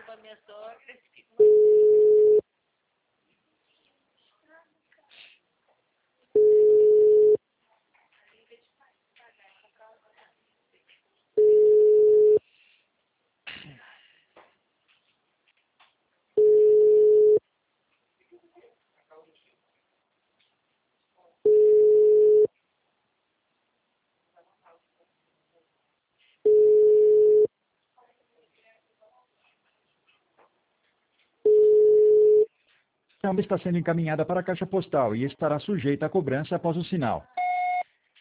com a minha sogra. Está sendo encaminhada para a caixa postal e estará sujeita à cobrança após o sinal.